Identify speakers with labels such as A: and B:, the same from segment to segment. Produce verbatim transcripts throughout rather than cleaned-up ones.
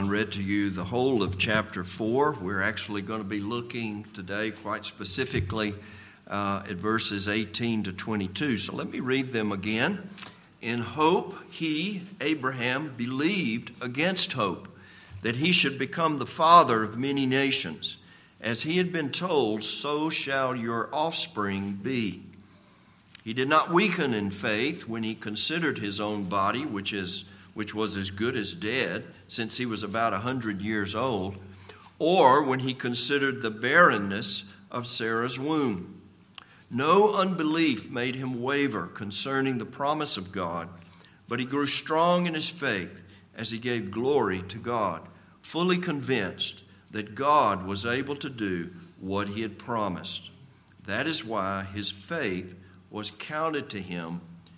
A: John read to you the whole of chapter four. We're actually going to be looking today quite specifically uh, at verses eighteen to twenty-two. So let me read them again. In hope, he, Abraham, believed against hope that he should become the father of many nations. As he had been told, so shall your offspring be. He did not weaken in faith when he considered his own body, which is which was as good as dead, since he was about a hundred years old, or when he considered the barrenness of Sarah's womb. No unbelief made him waver concerning the promise of God, but he grew strong in his faith as he gave glory to God, fully convinced that God was able to do what he had promised. That is why his faith was counted to him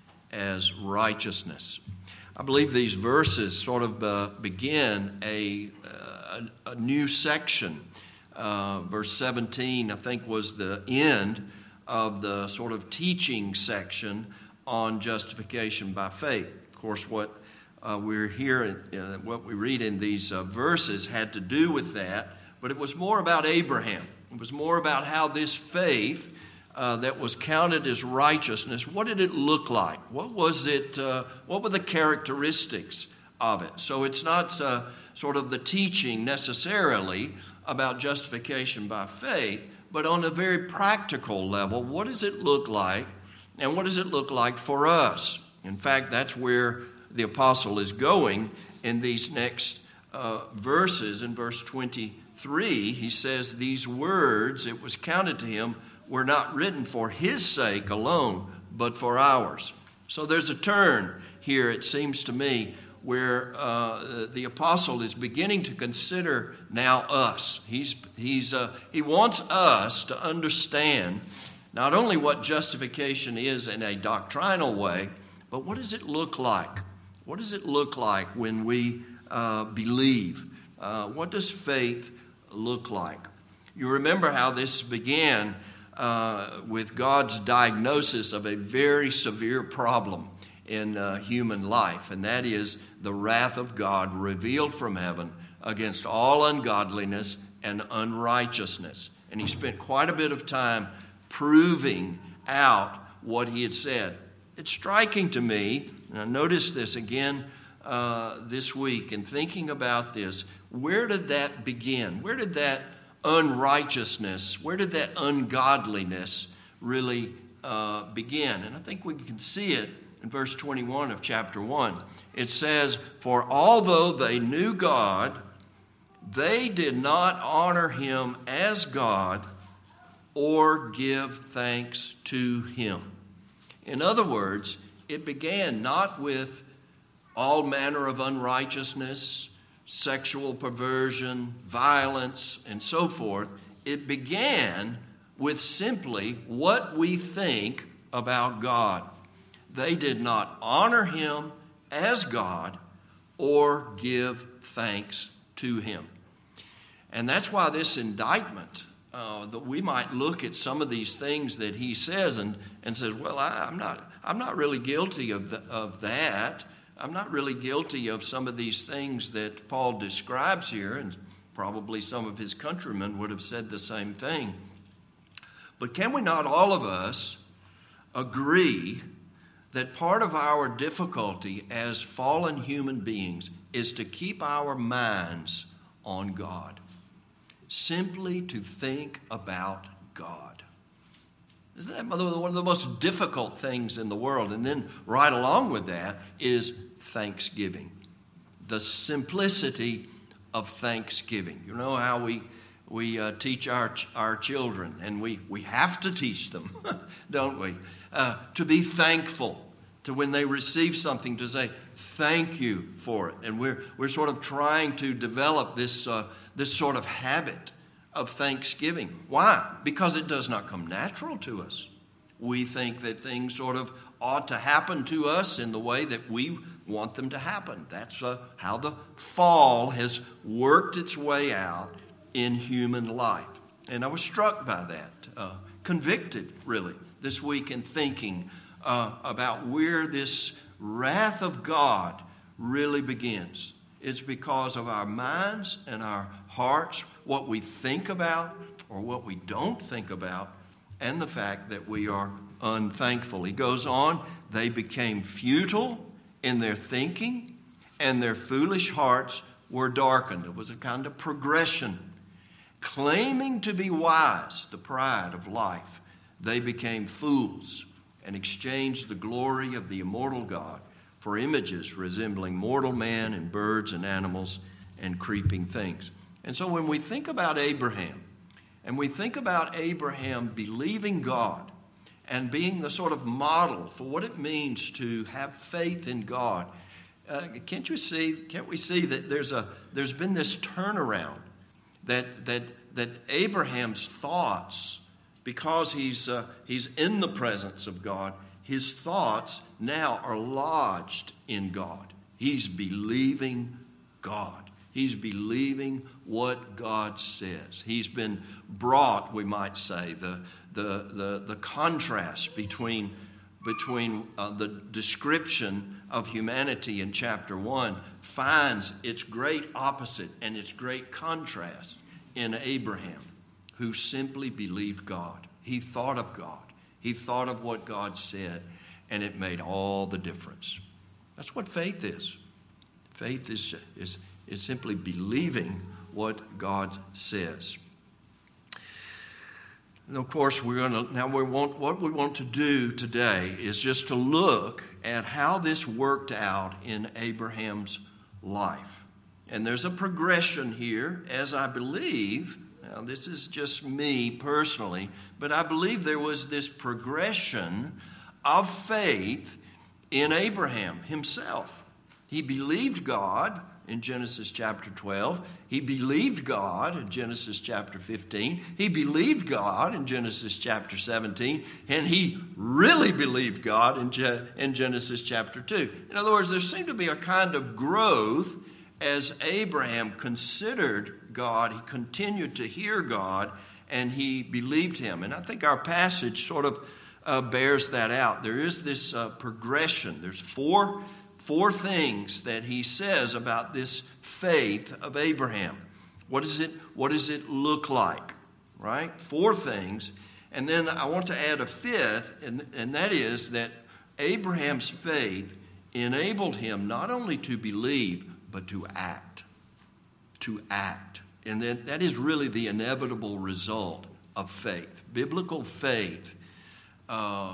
A: as righteousness. I believe these verses sort of uh, begin a, uh, a, a new section. Uh, verse seventeen, I think, was the end of the sort of teaching section on justification by faith. Of course, what uh, we're here, uh, what we read in these uh, verses had to do with that, but it was more about Abraham. It was more about how this faith Uh, that was counted as righteousness, what did it look like? What was it? Uh, what were the characteristics of it? So it's not uh, sort of the teaching necessarily about justification by faith, but on a very practical level, what does it look like, and what does it look like for us? In fact, that's where the apostle is going in these next uh, verses. In verse twenty-three, he says, "These words, it was counted to him, were not written for his sake alone, but for ours." So there's a turn here, it seems to me, where uh, the apostle is beginning to consider now us. He's he's uh, he wants us to understand not only what justification is in a doctrinal way, but what does it look like? What does it look like when we uh, believe? Uh, what does faith look like? You remember how this began Uh, with God's diagnosis of a very severe problem in uh, human life, and that is the wrath of God revealed from heaven against all ungodliness and unrighteousness. And he spent quite a bit of time proving out what he had said. It's striking to me, and I noticed this again uh, this week in thinking about this, where did that begin? Where did that unrighteousness, where did that ungodliness really uh, begin? And I think we can see it in verse twenty-one of chapter one. It says, "For although they knew God, they did not honor him as God or give thanks to him." In other words, it began not with all manner of unrighteousness, sexual perversion, violence, and so forth. It began with simply what we think about God. They did not honor him as God or give thanks to him. And that's why this indictment, uh, that we might look at some of these things that he says and, and says, well, I, I'm not I'm not really guilty of the, of that. I'm not really guilty of some of these things that Paul describes here, and probably some of his countrymen would have said the same thing. But can we not, all of us, agree that part of our difficulty as fallen human beings is to keep our minds on God, simply to think about God? Isn't that one of the most difficult things in the world? And then right along with that is thanksgiving, the simplicity of thanksgiving. You know how we we uh, teach our our children, and we, we have to teach them, don't we? Uh, to be thankful, to when they receive something, to say thank you for it. And we're we're sort of trying to develop this uh, this sort of habit of thanksgiving. Why? Because it does not come natural to us. We think that things sort of ought to happen to us in the way that we want them to happen. That's uh, how the fall has worked its way out in human life. And I was struck by that, uh, convicted really, this week in thinking uh, about where this wrath of God really begins. It's because of our minds and our hearts, what we think about or what we don't think about, and the fact that we are unthankful. He goes on, they became futile in their thinking, and their foolish hearts were darkened. It was a kind of progression. Claiming to be wise, the pride of life, they became fools and exchanged the glory of the immortal God for images resembling mortal man and birds and animals and creeping things. And so when we think about Abraham, and we think about Abraham believing God and being the sort of model for what it means to have faith in God, uh, can't you see? Can't we see that there's a there's been this turnaround that that that Abraham's thoughts, because he's uh, he's in the presence of God, his thoughts now are lodged in God. He's believing God. He's believing what God says. He's been brought, we might say, the the the, the contrast between between uh, the description of humanity in chapter one finds its great opposite and its great contrast in Abraham, who simply believed God. He thought of God. He thought of what God said, and it made all the difference. That's what faith is. Faith is, is, is simply believing what God says. And of course, we're going to now we want what we want to do today is just to look at how this worked out in Abraham's life. And there's a progression here, as I believe. Now, this is just me personally, but I believe there was this progression of faith in Abraham himself. He believed God in Genesis chapter twelve. He believed God in Genesis chapter fifteen. He believed God in Genesis chapter seventeen. And he really believed God in, Je- in Genesis chapter two. In other words, there seemed to be a kind of growth as Abraham considered God. He continued to hear God, and he believed him. And I think our passage sort of uh, bears that out. There is this uh, progression. There's four Four things that he says about this faith of Abraham. What does it, what does it look like? Right? Four things. And then I want to add a fifth, and, and that is that Abraham's faith enabled him not only to believe, but to act. To act. And that, that is really the inevitable result of faith. Biblical faith uh,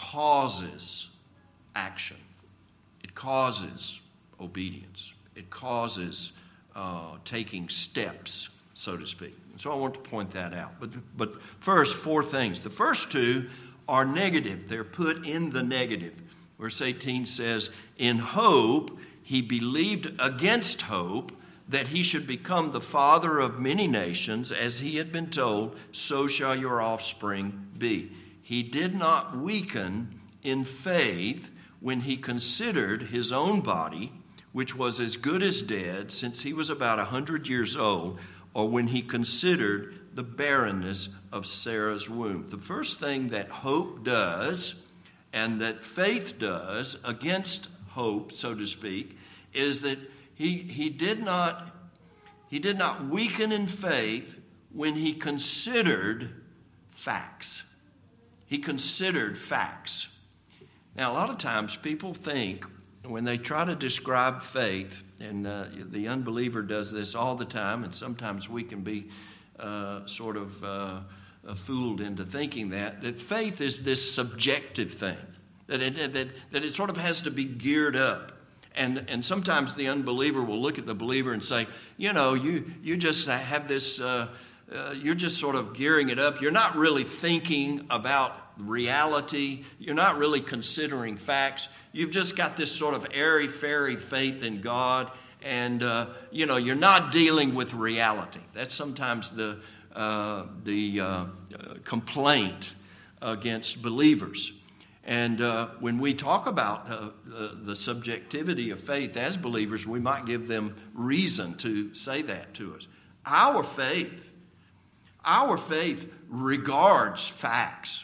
A: causes action. It causes obedience. It causes uh, taking steps, so to speak. And so I want to point that out. But, but first, four things. The first two are negative. They're put in the negative. Verse eighteen says, in hope he believed against hope that he should become the father of many nations, as he had been told, so shall your offspring be. He did not weaken in faith when he considered his own body, which was as good as dead, since he was about a hundred years old, or when he considered the barrenness of Sarah's womb. The first thing that hope does, and that faith does against hope, so to speak, is that he, he did not he did not weaken in faith when he considered facts. He considered facts. Now, a lot of times people think when they try to describe faith, and uh, the unbeliever does this all the time, and sometimes we can be uh, sort of uh, fooled into thinking that, that faith is this subjective thing, that it, that, that it sort of has to be geared up. And, and sometimes the unbeliever will look at the believer and say, you know, you, you just have this, uh, uh, you're just sort of gearing it up. You're not really thinking about reality. You're not really considering facts. You've just got this sort of airy-fairy faith in God, and uh, you know you're not dealing with reality. That's sometimes the uh, the uh, complaint against believers. And uh, when we talk about uh, the, the subjectivity of faith as believers, we might give them reason to say that to us. Our faith, our faith regards facts.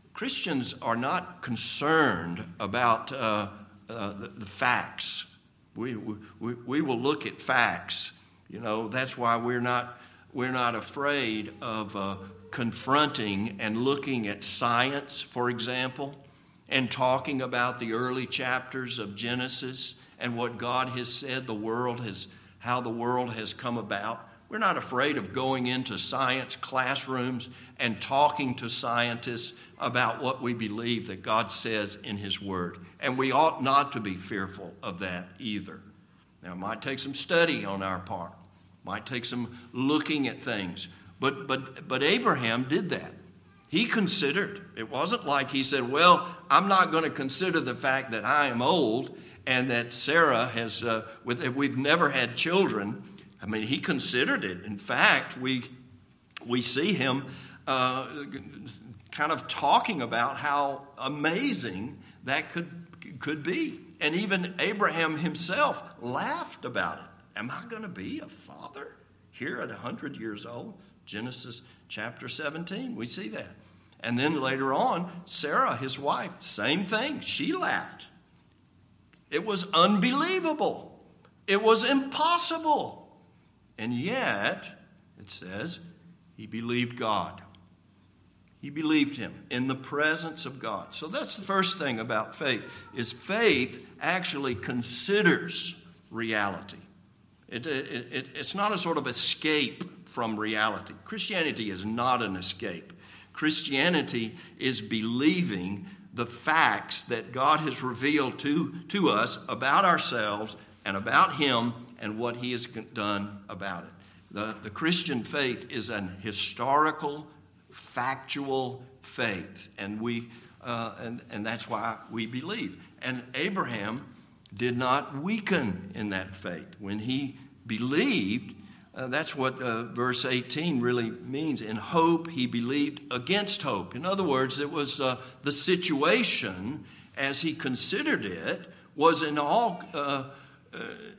A: Christians are not concerned about uh, uh, the, the facts. We, we, we will look at facts. You know, that's why we're not, we're not afraid of uh, confronting and looking at science, for example, and talking about the early chapters of Genesis and what God has said the world has, how the world has come about. We're not afraid of going into science classrooms and talking to scientists about what we believe that God says in His Word. And we ought not to be fearful of that either. Now, it might take some study on our part. It might take some looking at things. But, but, but Abraham did that. He considered. It wasn't like he said, well, I'm not going to consider the fact that I am old and that Sarah has, uh, with, we've never had children. I mean, he considered it. In fact, we we see him uh, kind of talking about how amazing that could could be. And even Abraham himself laughed about it. Am I going to be a father here at one hundred years old? Genesis chapter seventeen, we see that. And then later on, Sarah, his wife, same thing. She laughed. It was unbelievable. It was impossible. And yet, it says, he believed God. He believed Him in the presence of God. So that's the first thing about faith, is faith actually considers reality. It, it, it, it's not a sort of escape from reality. Christianity is not an escape. Christianity is believing the facts that God has revealed to, to us about ourselves and about Him and what He has done about it. The, the Christian faith is an historical, factual faith, and we uh, and, and that's why we believe. And Abraham did not weaken in that faith. When he believed, uh, that's what uh, verse eighteen really means. In hope, he believed against hope. In other words, it was uh, the situation as he considered it was in all, uh, uh,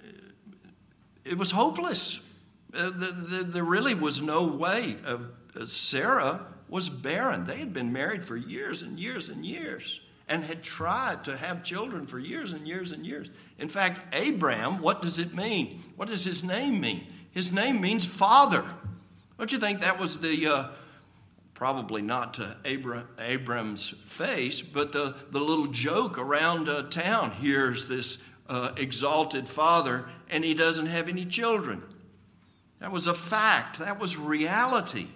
A: it was hopeless. Uh, the, the, there really was no way. Uh, Sarah was barren. They had been married for years and years and years and had tried to have children for years and years and years. In fact, Abram, what does it mean? What does his name mean? His name means father. Don't you think that was the, uh, probably not to Abra- Abram's face, but the, the little joke around uh, town. Here's this uh, exalted father, and he doesn't have any children. That was a fact. That was reality.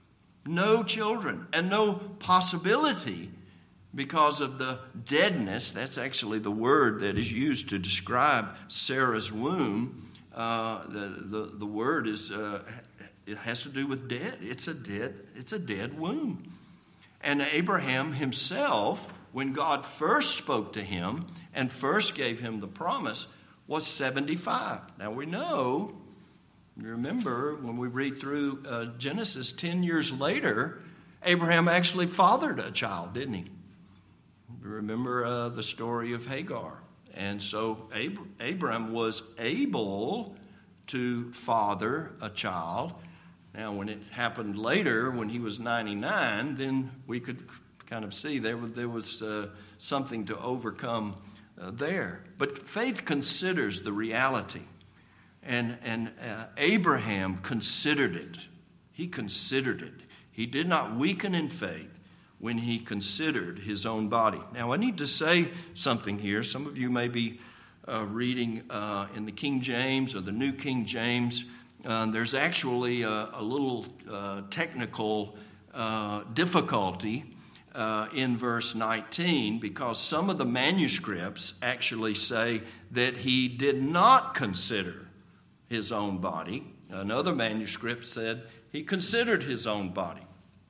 A: No children and no possibility because of the deadness. That's actually the word that is used to describe Sarah's womb. Uh, the, the, the word is uh, it has to do with dead. It's a dead, it's a dead womb. And Abraham himself, when God first spoke to him and first gave him the promise, was seventy-five. Now we know, you remember when we read through uh, Genesis, ten years later, Abraham actually fathered a child, didn't he? You remember uh, the story of Hagar. And so Ab- Abram was able to father a child. Now, when it happened later, when he was ninety-nine, then we could kind of see there was, there was uh, something to overcome uh, there. But faith considers the reality. And, and uh, Abraham considered it. He considered it. He did not weaken in faith when he considered his own body. Now, I need to say something here. Some of you may be uh, reading uh, in the King James or the New King James. Uh, there's actually a, a little uh, technical uh, difficulty uh, in verse nineteen, because some of the manuscripts actually say that he did not consider his own body. Another manuscript said he considered his own body.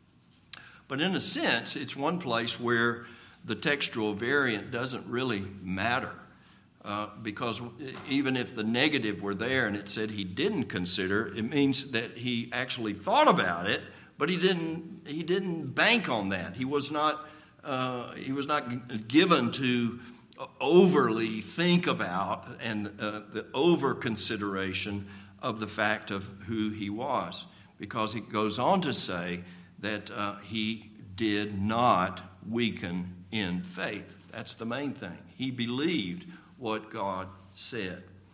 A: But in a sense, it's one place where the textual variant doesn't really matter. Uh, because even if the negative were there and it said he didn't consider, it means that he actually thought about it, but he didn't. He didn't bank on that. He was not. Uh, he was not given to overly think about and uh, the over consideration of the fact of who he was, because he goes on to say that uh, he did not weaken in faith. That's the main thing. He believed what God said.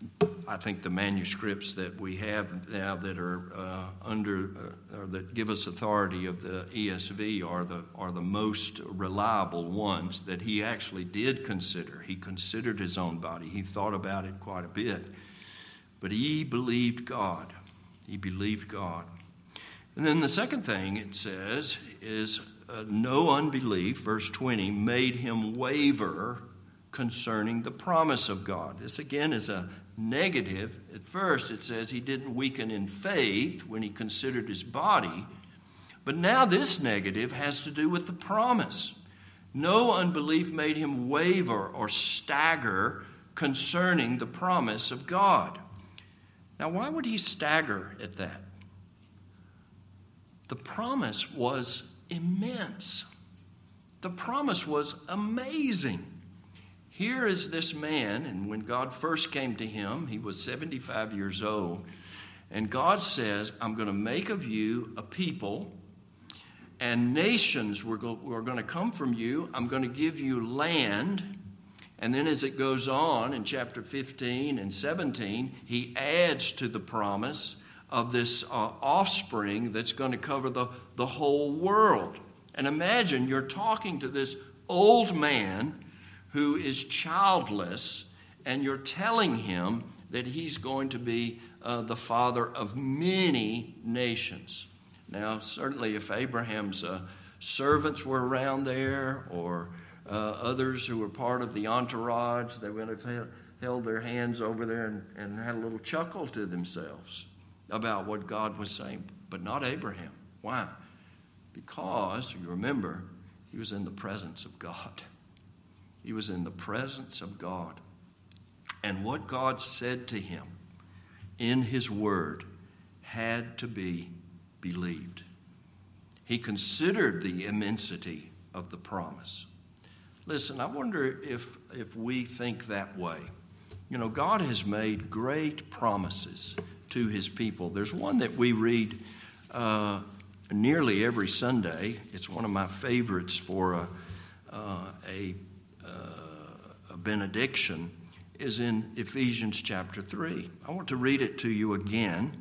A: I think the manuscripts that we have now that are uh, under, uh, or that give us authority of the E S V are the are the most reliable ones that he actually did consider. He considered his own body. He thought about it quite a bit. But he believed God. He believed God. And then the second thing it says is uh, no unbelief, verse twenty, made him waver concerning the promise of God. This again is a negative. At first it says he didn't weaken in faith when he considered his body. But now this negative has to do with the promise. No unbelief made him waver or stagger concerning the promise of God. Now, why would he stagger at that? The promise was immense. The promise was amazing. Here is this man, and when God first came to him, he was seventy-five years old, and God says, I'm going to make of you a people, and nations were going to come from you. I'm going to give you land. And then as it goes on in chapter fifteen and seventeen, he adds to the promise of this uh, offspring that's going to cover the, the whole world. And imagine you're talking to this old man who is childless, and you're telling him that he's going to be uh, the father of many nations. Now, certainly if Abraham's uh, servants were around there, or uh, others who were part of the entourage, they would have held their hands over there and, and had a little chuckle to themselves about what God was saying, but not Abraham. Why? Because, you remember, he was in the presence of God. He was in the presence of God. And what God said to him in his word had to be believed. He considered the immensity of the promise. Listen, I wonder if, if we think that way. You know, God has made great promises to his people. There's one that we read uh, nearly every Sunday. It's one of my favorites for a, uh, a, uh, a benediction, is in Ephesians chapter three. I want to read it to you again.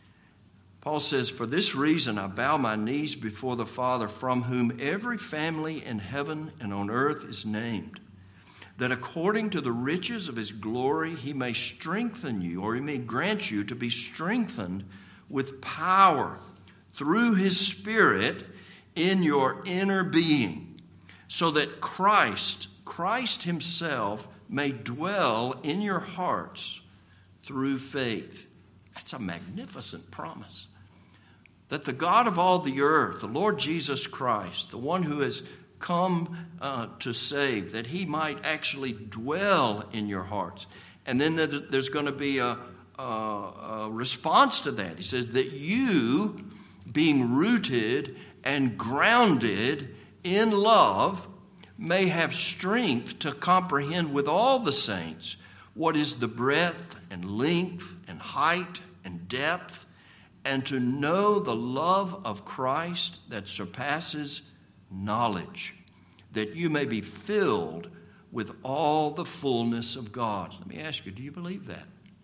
A: Paul says, "For this reason I bow my knees before the Father, from whom every family in heaven and on earth is named, that according to the riches of his glory he may strengthen you, or he may grant you to be strengthened with power through his Spirit in your inner being, so that Christ, Christ himself may dwell in your hearts through faith." That's a magnificent promise. That the God of all the earth, the Lord Jesus Christ, the one who has come uh, to save, that he might actually dwell in your hearts. And then there's going to be a, a, a response to that. He says that you, being rooted and grounded in love, may have strength to comprehend with all the saints what is the breadth and length and height and depth, and to know the love of Christ that surpasses knowledge, that you may be filled with all the fullness of God. Let me ask you, do you believe that?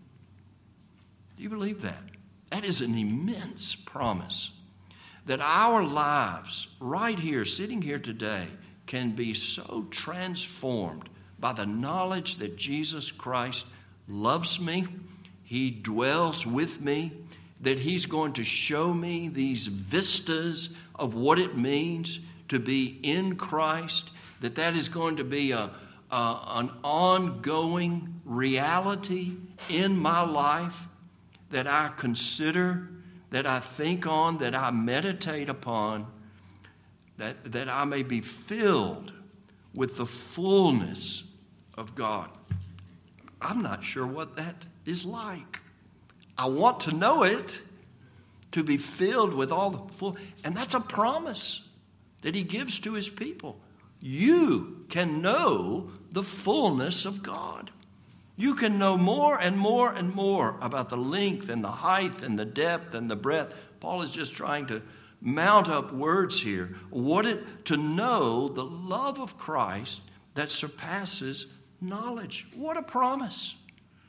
A: Do you believe that? That is an immense promise, that our lives right here, sitting here today, can be so transformed by the knowledge that Jesus Christ loves me, he dwells with me, that he's going to show me these vistas of what it means to be in Christ, that that is going to be a, a, an ongoing reality in my life that I consider, that I think on, that I meditate upon, that, that I may be filled with the fullness of God. I'm not sure what that is like. I want to know it, to be filled with all the full, and that's a promise that he gives to his people. You can know the fullness of God. You can know more and more and more about the length and the height and the depth and the breadth. Paul is just trying to mount up words here. What it to know the love of Christ that surpasses knowledge. What a promise.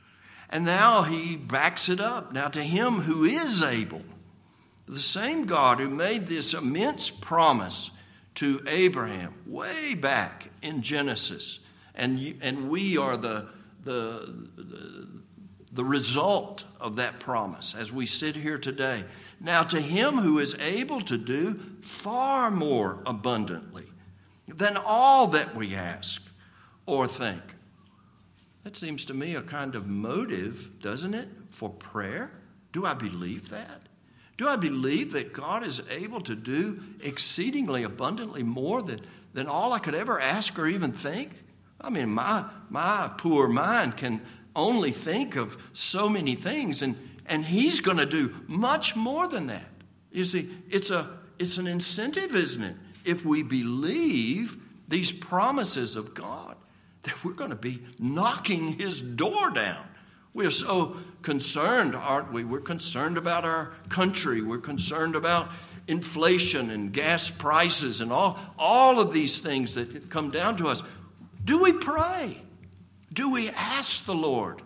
A: And now he backs it up. Now to him who is able, the same God who made this immense promise to Abraham way back in Genesis, and you, and we are the, the the the result of that promise as we sit here today. Now to him who is able to do far more abundantly than all that we ask or think. That seems to me a kind of motive, doesn't it, for prayer? Do I believe that? Do I believe that God is able to do exceedingly abundantly more than, than all I could ever ask or even think? I mean, my my poor mind can only think of so many things, and, and he's going to do much more than that. You see, it's a it's an incentive, isn't it? If we believe these promises of God, that we're going to be knocking his door down. We're so concerned, aren't we? We're concerned about our country. We're concerned about inflation and gas prices and all, all of these things that come down to us. Do we pray? Do we ask the Lord,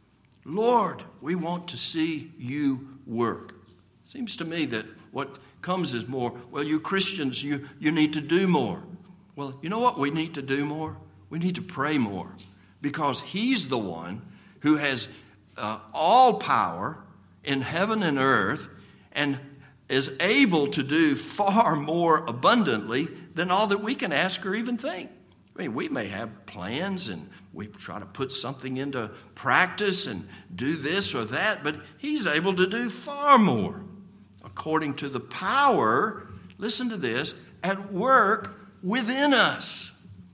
A: Lord, we want to see you work? It seems to me that what comes is more, well, you Christians, you, you need to do more. Well, you know what we need to do more? We need to pray more, because he's the one who has uh, all power in heaven and earth and is able to do far more abundantly than all that we can ask or even think. I mean, we may have plans and we try to put something into practice and do this or that, but he's able to do far more according to the power, listen to this, at work within us.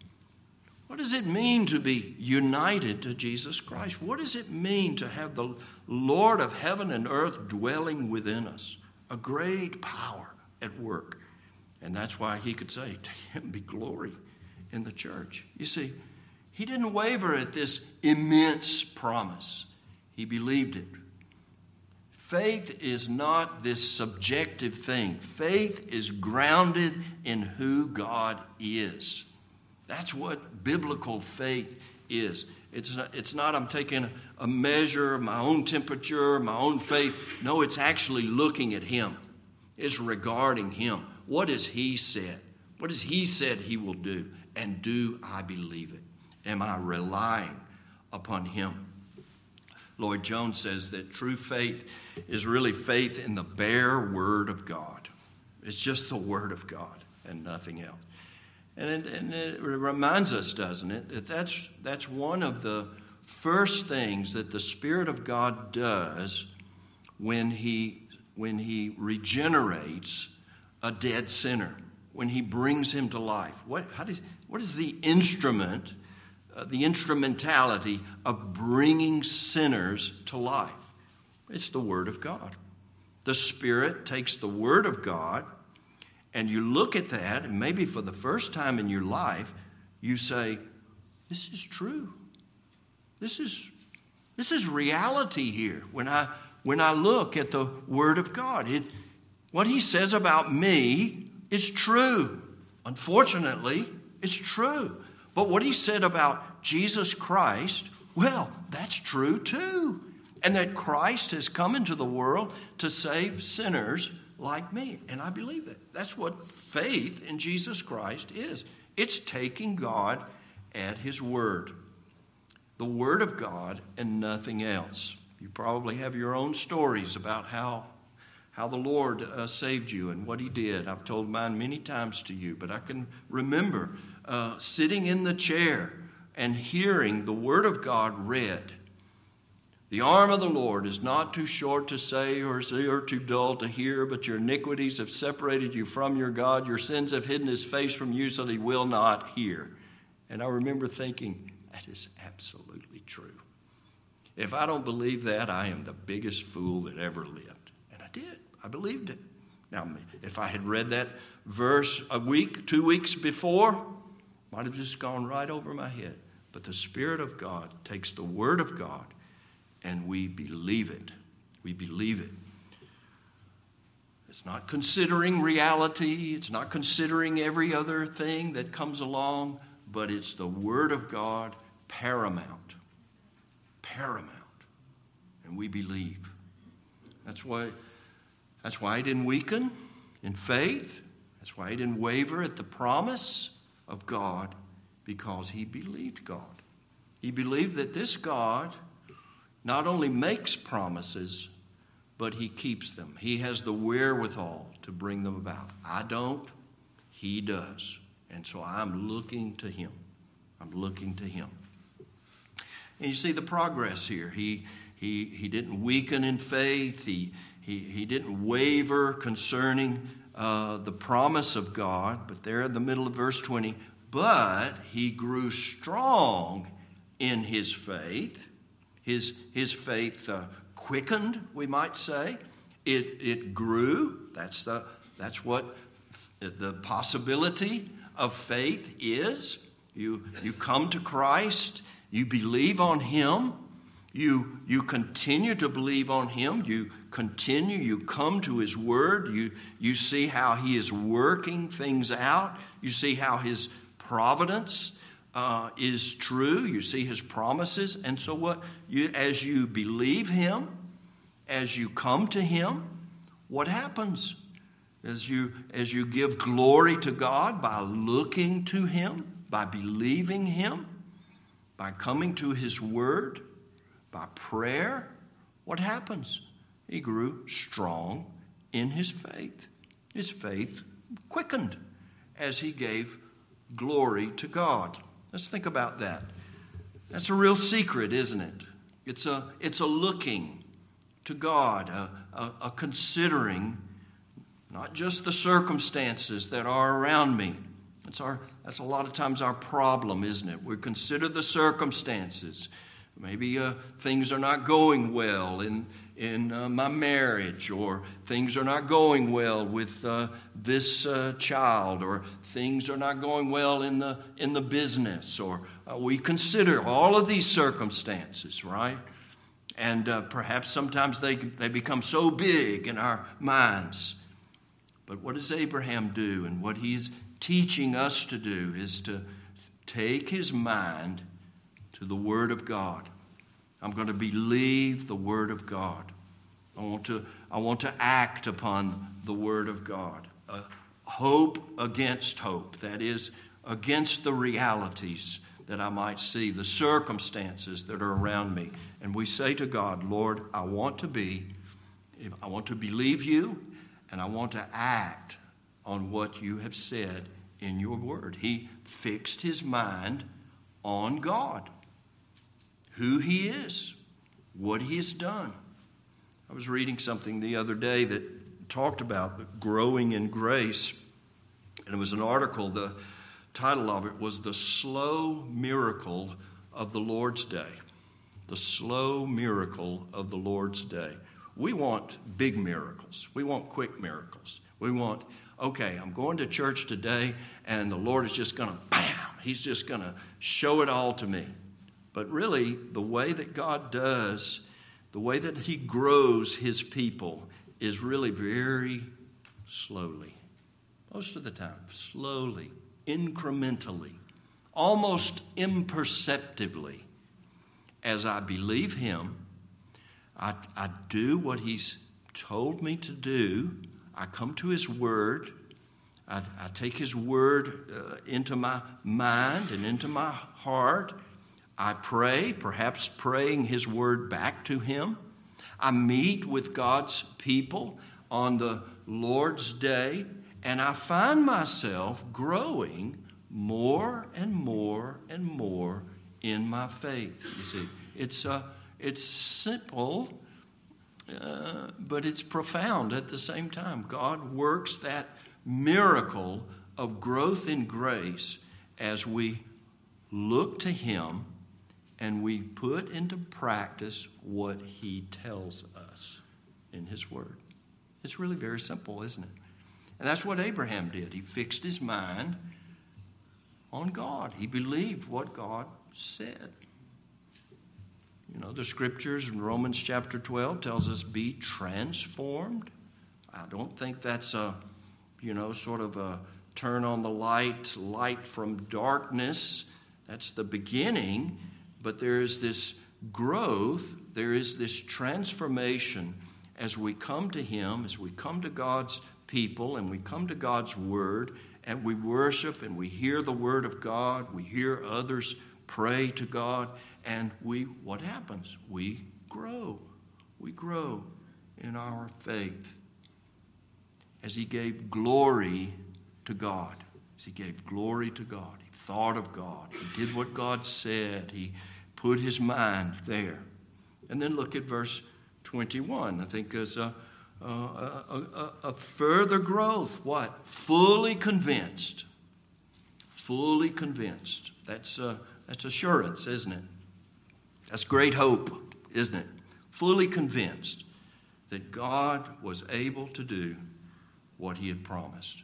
A: What does it mean to be united to Jesus Christ? What does it mean to have the Lord of heaven and earth dwelling within us? A great power at work. And that's why he could say, to him be glory in the church. You see, he didn't waver at this immense promise. He believed it. Faith is not this subjective thing. Faith is grounded in who God is. That's what biblical faith is. It's not, it's not I'm taking a measure of my own temperature, my own faith. No, it's actually looking at him. It's regarding him. What has he said? What has he said he will do? And do I believe it? Am I relying upon him? Lloyd Jones says that true faith is really faith in the bare word of God. It's just the word of God and nothing else. And it, and it reminds us, doesn't it, that that's, that's one of the first things that the Spirit of God does when he, when he regenerates a dead sinner, when he brings him to life. What, how does, what is the instrument, uh, the instrumentality of bringing sinners to life? It's the Word of God. The Spirit takes the Word of God, and you look at that, and maybe for the first time in your life, you say, this is true. This is, this is reality here. When I, when I look at the Word of God, it, what he says about me is true. Unfortunately, it's true. But what he said about Jesus Christ, well, that's true too. And that Christ has come into the world to save sinners like me. And I believe that. That's what faith in Jesus Christ is. It's taking God at his word. The word of God and nothing else. You probably have your own stories about how, how the Lord uh, saved you and what he did. I've told mine many times to you, but I can remember uh, sitting in the chair and hearing the word of God read. The arm of the Lord is not too short to say, or his ear too dull to hear, but your iniquities have separated you from your God. Your sins have hidden his face from you so that he will not hear. And I remember thinking, that is absolutely true. If I don't believe that, I am the biggest fool that ever lived. And I did. I believed it. Now, if I had read that verse a week, two weeks before, might have just gone right over my head. But the Spirit of God takes the Word of God, and we believe it. We believe it. It's not considering reality. It's not considering every other thing that comes along, but it's the Word of God paramount. Paramount. and we believe. That's why, that's why he didn't weaken in faith. That's why he didn't waver at the promise of God, because he believed God. He believed that this God not only makes promises, but he keeps them. He has the wherewithal to bring them about. I don't, he does. And so I'm looking to him. I'm looking to him. And you see the progress here. He he he didn't weaken in faith. He he he didn't waver concerning uh, the promise of God. But there in the middle of verse twenty, but he grew strong in his faith. His his faith uh, quickened, we might say. It it grew. That's the that's what the possibility of faith is. You you come to Christ, you believe on him, you you continue to believe on him, you continue, you come to his word, you you see how he is working things out, you see how his providence uh, is true, you see his promises, and so what you as you believe him, as you come to him, what happens? As you, as you give glory to God by looking to him, by believing him, by coming to his word, by prayer, what happens? He grew strong in his faith. His faith quickened as he gave glory to God. Let's think about that. That's a real secret, isn't it? It's a, it's a looking to God, a, a, a considering not just the circumstances that are around me. That's our. That's a lot of times our problem, isn't it? We consider the circumstances. Maybe uh, things are not going well in in uh, my marriage, or things are not going well with uh, this uh, child, or things are not going well in the in the business, or uh, we consider all of these circumstances, right? And uh, perhaps sometimes they they become so big in our minds. But what does Abraham do? And what he's teaching us to do is to take his mind to the Word of God. I'm going to believe the Word of God. I want to, I want to act upon the Word of God. Uh, hope against hope. That is, against the realities that I might see, the circumstances that are around me. And we say to God, Lord, I want to be, I want to believe you, and I want to act on what you have said in your word. He fixed his mind on God, who he is, what he has done. I was reading something the other day that talked about the growing in grace, and it was an article. The title of it was The Slow Miracle of the Lord's Day. The Slow Miracle of the Lord's Day. We want big miracles. We want quick miracles. We want, okay, I'm going to church today, and the Lord is just going to, bam, he's just going to show it all to me. But really, the way that God does, the way that he grows his people is really very slowly. Most of the time, slowly, incrementally, almost imperceptibly. As I believe him, I, I do what he's told me to do. I come to his word. I, I take his word uh, into my mind and into my heart. I pray, perhaps praying his word back to him. I meet with God's people on the Lord's Day, and I find myself growing more and more and more in my faith. You see, it's a It's simple, uh, but it's profound at the same time. God works that miracle of growth in grace as we look to him and we put into practice what he tells us in his word. It's really very simple, isn't it? And that's what Abraham did. He fixed his mind on God. He believed what God said. You know, the scriptures in Romans chapter twelve tells us, be transformed. I don't think that's a, you know, sort of a turn on the light, light from darkness. That's the beginning. But there is this growth there is this transformation as we come to him, as we come to God's people, and we come to God's word, and we worship, and we hear the word of God, we hear others pray to God, and we, what happens? We grow. We grow in our faith. As he gave glory to God, as he gave glory to God, he thought of God, he did what God said, he put his mind there. And then look at verse twenty-one. I think there's a, a, a, a, a further growth. What? Fully convinced. Fully convinced. That's, uh, that's assurance, isn't it? That's great hope, isn't it? Fully convinced that God was able to do what he had promised.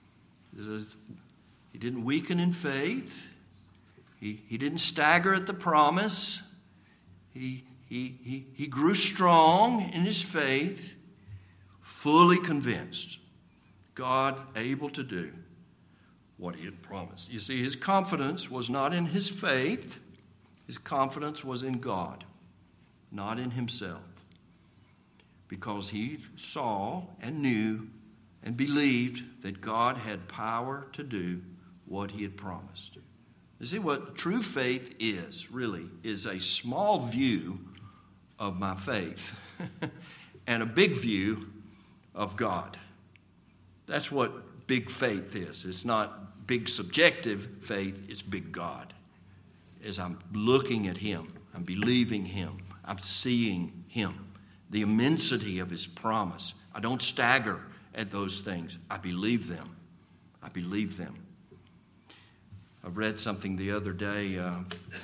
A: He didn't weaken in faith. He, he didn't stagger at the promise. He, he, he, he grew strong in his faith, fully convinced God able to do what he had promised. You see, his confidence was not in his faith. His confidence was in God, not in himself. Because he saw and knew and believed that God had power to do what he had promised. You see, what true faith is, really, is a small view of my faith and a big view of God. That's what big faith is. It's not big subjective faith, it's big God. As I'm looking at him, I'm believing him, I'm seeing him, the immensity of his promise. I don't stagger at those things. I believe them. I believe them. I read something the other day, uh,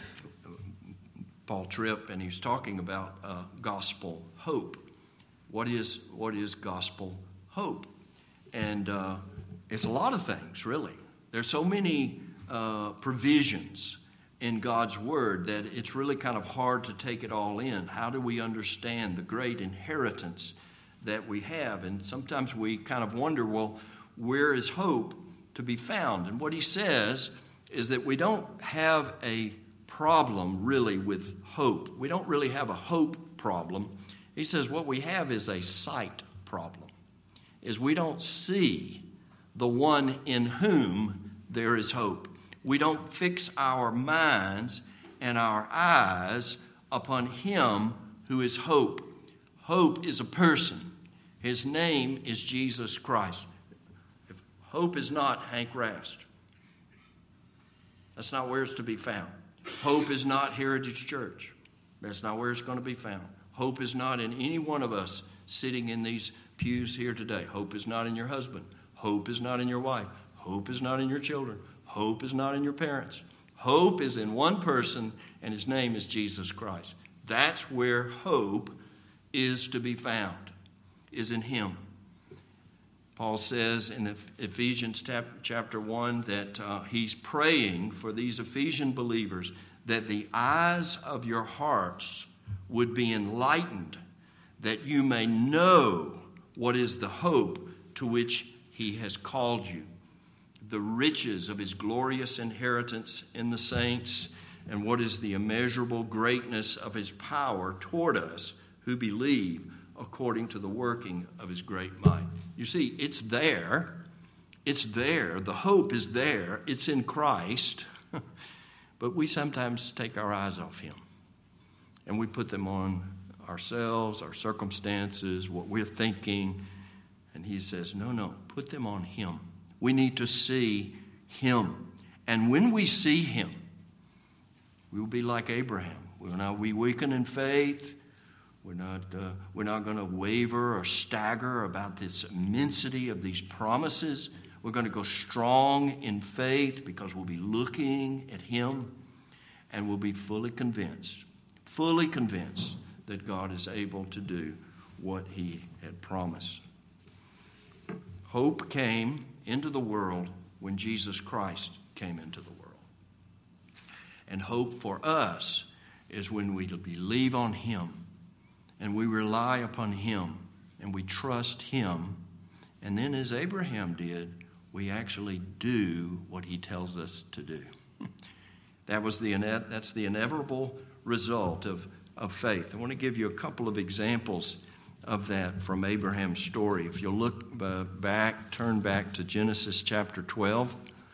A: Paul Tripp, and he was talking about uh, gospel hope. What is what is gospel hope? And uh, it's a lot of things, really. There's so many uh, provisions in God's word that it's really kind of hard to take it all in. How do we understand the great inheritance that we have? And sometimes we kind of wonder, well, where is hope to be found? And what he says is that we don't have a problem really with hope. We don't really have a hope problem. He says what we have is a sight problem, is we don't see the one in whom there is hope. We don't fix our minds and our eyes upon him who is hope. Hope is a person. His name is Jesus Christ. If hope is not Hank Rast, that's not where it's to be found. Hope is not Heritage Church. That's not where it's going to be found. Hope is not in any one of us sitting in these pews here today. Hope is not in your husband. Hope is not in your wife. Hope is not in your children. Hope is not in your parents. Hope is in one person, and his name is Jesus Christ. That's where hope is to be found, is in him. Paul says in Ephesians chapter one that uh, he's praying for these Ephesian believers that the eyes of your hearts would be enlightened, that you may know what is the hope to which he has called you, the riches of his glorious inheritance in the saints, and what is the immeasurable greatness of his power toward us who believe according to the working of his great might. You see, it's there. It's there. The hope is there. It's in Christ. But we sometimes take our eyes off him, and we put them on ourselves, our circumstances, what we're thinking. And he says, no, no, put them on him. We need to see him. And when we see him, we will be like Abraham. We will not be weakened in faith. We're not, uh, we're not going to waver or stagger about this immensity of these promises. We're going to go strong in faith because we'll be looking at him, and we'll be fully convinced, fully convinced that God is able to do what he had promised. Hope came into the world when Jesus Christ came into the world. And hope for us is when we believe on him and we rely upon him and we trust him. And then as Abraham did, we actually do what he tells us to do. That was the that's the inevitable result of, of faith. I want to give you a couple of examples of that from Abraham's story. If you'll look uh, back, turn back to Genesis chapter twelve,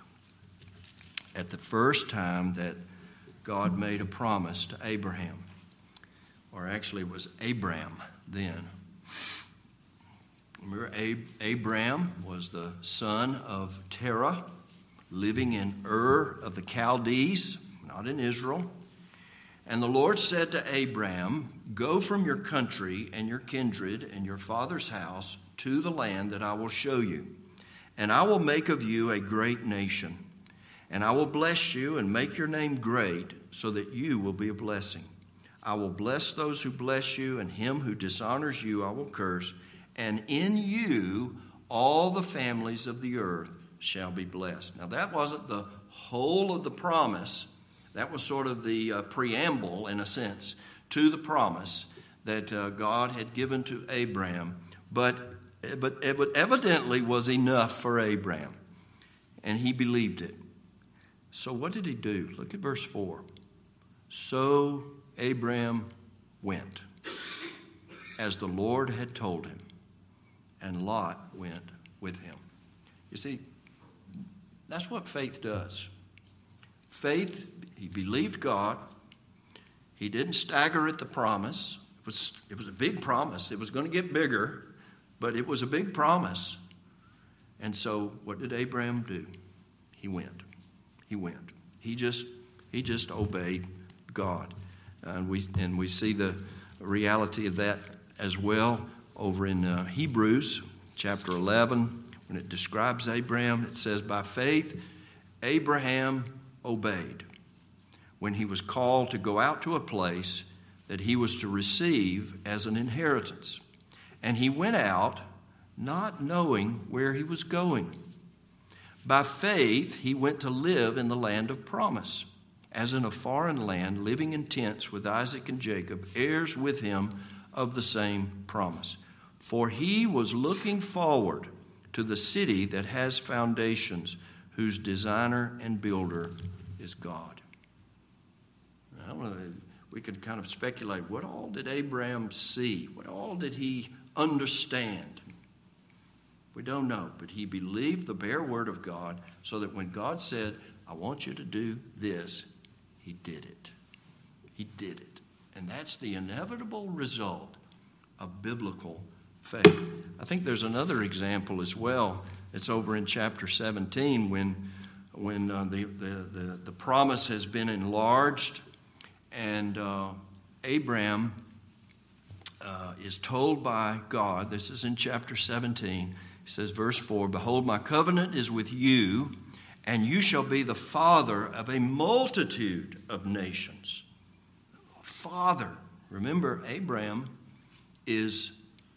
A: at the first time that God made a promise to Abraham, or actually it was Abram then. Remember, Ab- Abram was the son of Terah, living in Ur of the Chaldees, not in Israel. And the Lord said to Abram, "Go from your country and your kindred and your father's house to the land that I will show you. And I will make of you a great nation. And I will bless you and make your name great, so that you will be a blessing. I will bless those who bless you, and him who dishonors you I will curse. And in you all the families of the earth shall be blessed." Now that wasn't the whole of the promise. That was sort of the uh, preamble, in a sense, to the promise that uh, God had given to Abraham. But, but it evidently was enough for Abraham, and he believed it. So what did he do? Look at verse four. So Abraham went, as the Lord had told him, and Lot went with him. You see, that's what faith does. Faith, he believed God. He didn't stagger at the promise. It was, it was a big promise. It was going to get bigger, but it was a big promise. And so what did Abraham do? He went. He went. He just he just obeyed God. And we and we see the reality of that as well over in uh, Hebrews chapter eleven. When it describes Abraham, it says, "By faith, Abraham obeyed when he was called to go out to a place that he was to receive as an inheritance. And he went out not knowing where he was going. By faith, he went to live in the land of promise, as in a foreign land, living in tents with Isaac and Jacob, heirs with him of the same promise. For he was looking forward to the city that has foundations, whose designer and builder is God." I don't know, we could kind of speculate, what all did Abraham see? What all did he understand? We don't know, but he believed the bare word of God, so that when God said, "I want you to do this," he did it. He did it. And that's the inevitable result of biblical faith. I think there's another example as well. It's over in chapter seventeen when, when uh, the, the, the, the promise has been enlarged, and uh, Abraham uh, is told by God, this is in chapter seventeen, he says, verse four, "Behold, my covenant is with you, and you shall be the father of a multitude of nations." Father. Remember, Abraham is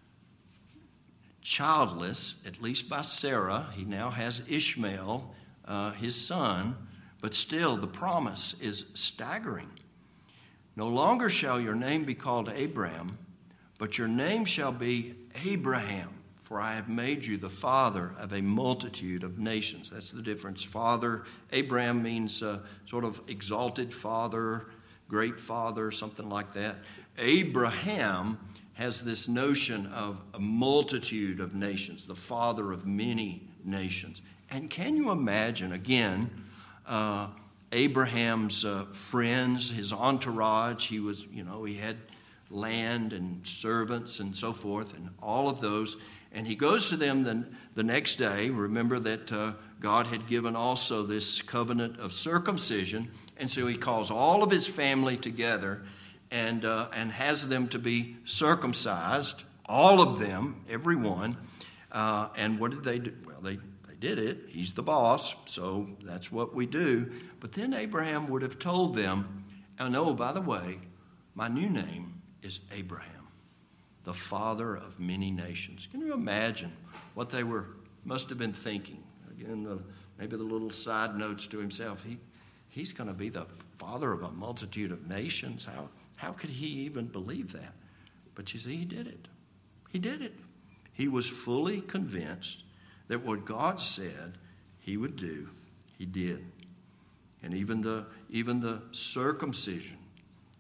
A: childless, at least by Sarah. He now has Ishmael, uh, his son, but still the promise is staggering. "No longer shall your name be called Abram, but your name shall be Abraham, for I have made you the father of a multitude of nations." That's the difference. Father, Abraham means uh, sort of exalted father, great father, something like that. Abraham has this notion of a multitude of nations, the father of many nations. And can you imagine, again, uh, Abraham's uh, friends, his entourage? He was, you know, he had land and servants and so forth, and all of those. And he goes to them the, the next day. Remember that uh, God had given also this covenant of circumcision. And so he calls all of his family together and uh, and has them to be circumcised, all of them, every one. Uh, and what did they do? Well, they, they did it. He's the boss, so that's what we do. But then Abraham would have told them, and oh, by the way, my new name is Abraham, the father of many nations. Can you imagine what they were must have been thinking? Again, the, maybe the little side notes to himself. He he's going to be the father of a multitude of nations. How how could he even believe that? But you see, he did it. He did it. He was fully convinced that what God said he would do, he did. And even the even the circumcision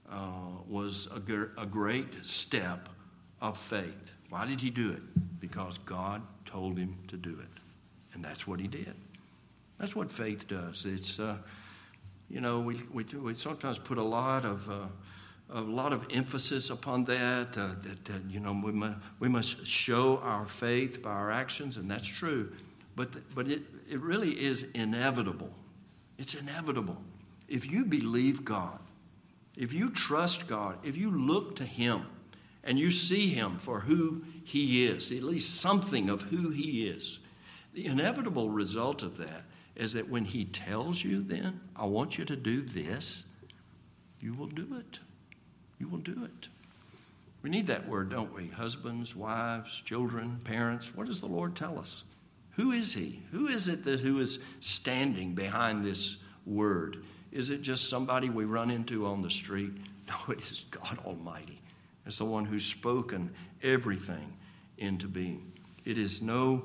A: uh, was a, gr- a great step of faith. Why did he do it? Because God told him to do it. And that's what he did. That's what faith does. It's, uh, you know, we, we, we sometimes put a lot of... Uh, A lot of emphasis upon that, uh, that, that, you know, we must, we must show our faith by our actions, and that's true. But, the, but it, it really is inevitable. It's inevitable. If you believe God, if you trust God, if you look to Him and you see Him for who He is, at least something of who He is, the inevitable result of that is that when He tells you then, I want you to do this, you will do it. You will do it. We need that word, don't we? Husbands, wives, children, parents. What does the Lord tell us? Who is He? Who is it that who is standing behind this word? Is it just somebody we run into on the street? No, it is God Almighty. It's the one who's spoken everything into being. It is no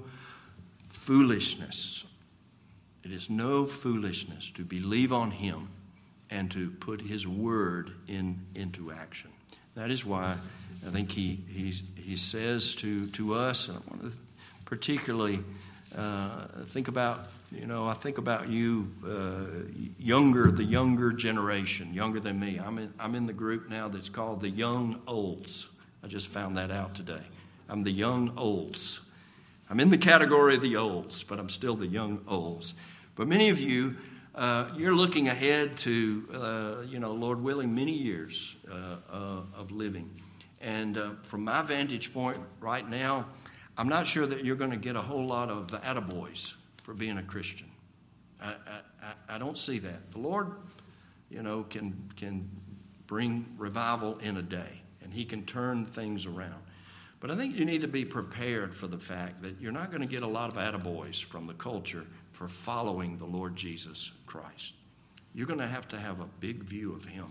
A: foolishness. It is no foolishness to believe on Him and to put His word in into action. That is why I think he he's, he says to, to us, and I want to particularly uh, think about, you know, I think about you, uh, younger, the younger generation, younger than me. I'm in, I'm in the group now that's called the Young Olds. I just found that out today. I'm the Young Olds. I'm in the category of the olds, but I'm still the young olds. But many of you, Uh, you're looking ahead to, uh, you know, Lord willing, many years uh, uh, of living. And uh, from my vantage point right now, I'm not sure that you're going to get a whole lot of attaboys for being a Christian. I, I, I don't see that. The Lord, you know, can, can bring revival in a day, and He can turn things around. But I think you need to be prepared for the fact that you're not going to get a lot of attaboys from the culture for following the Lord Jesus Christ. You're going to have to have a big view of Him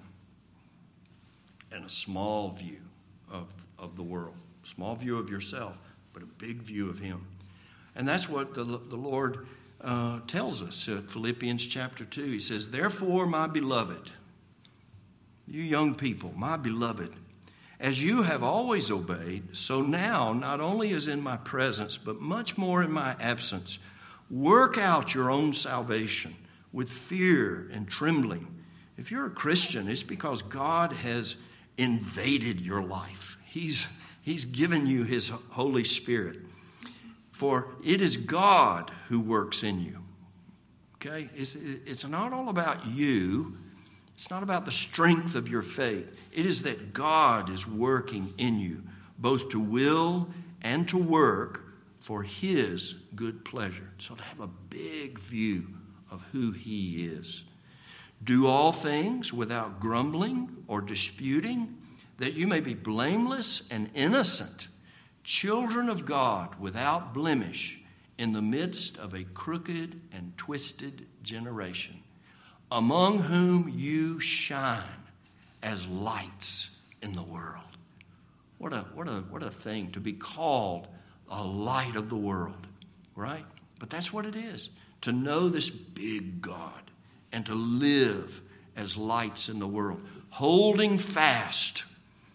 A: and a small view of, of the world. Small view of yourself, but a big view of Him. And that's what the, the Lord uh, tells us at Philippians chapter two. He says, therefore, my beloved, you young people, my beloved, as you have always obeyed, so now, not only as in my presence, but much more in my absence, work out your own salvation with fear and trembling. If you're a Christian, it's because God has invaded your life. He's, he's given you His Holy Spirit. For it is God who works in you. Okay? It's, it's not all about you. It's not about the strength of your faith. It is that God is working in you, both to will and to work for His good pleasure. So to have a big view of who He is. Do all things without grumbling or disputing, that you may be blameless and innocent, children of God without blemish, in the midst of a crooked and twisted generation, among whom you shine as lights in the world. What a, what a, what a thing to be called a light of the world, right? But that's what it is, to know this big God and to live as lights in the world, holding fast,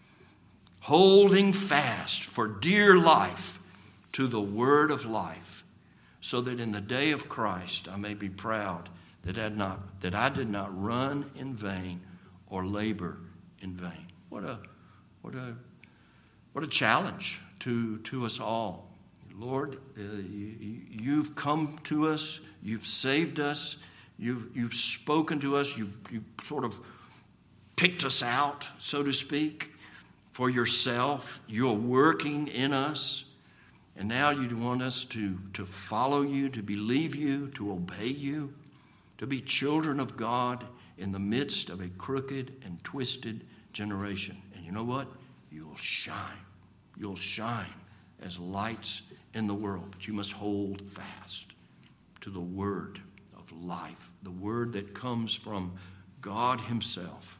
A: holding fast for dear life to the word of life, so that in the day of Christ I may be proud that I, had not, that I did not run in vain or labor in vain. What a, what a, what a challenge to, to us all. Lord, uh, you, you've come to us, you've saved us, you've, you've spoken to us, you've, you've sort of picked us out, so to speak, for yourself. You're working in us, and now you want us to, to follow you, to believe you, to obey you, to be children of God in the midst of a crooked and twisted generation. And you know what? You'll shine. You'll shine as lights in the world, but you must hold fast to the word of life, the word that comes from God Himself,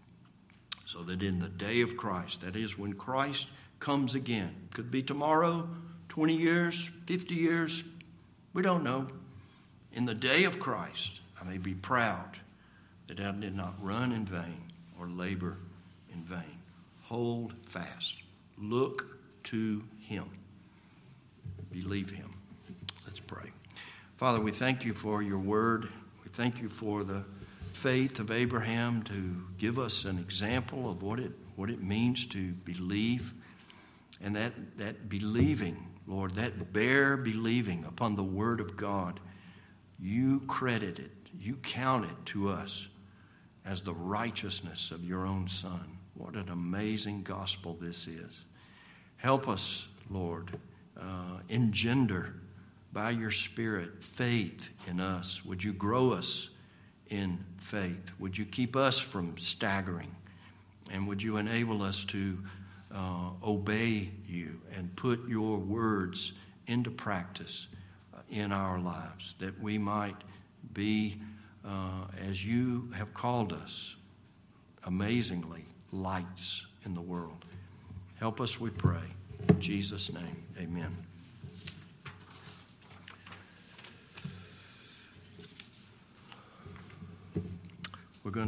A: so that in the day of Christ, that is when Christ comes again, could be tomorrow, twenty years, fifty years, we don't know. In the day of Christ, I may be proud that I did not run in vain or labor in vain. Hold fast. Look to him. Believe him. Let's pray. Father, we thank you for your word. We thank you for the faith of Abraham to give us an example of what it what it means to believe. And that, that believing, Lord, that bare believing upon the word of God, you credit it, you count it to us as the righteousness of your own Son. What an amazing gospel this is. Help us, Lord, uh, engender by your Spirit faith in us. Would you grow us in faith? Would you keep us from staggering? And would you enable us to uh, obey you and put your words into practice uh, in our lives, that we might be, uh, as you have called us, amazingly lights in the world. Help us, we pray. In Jesus' name, amen.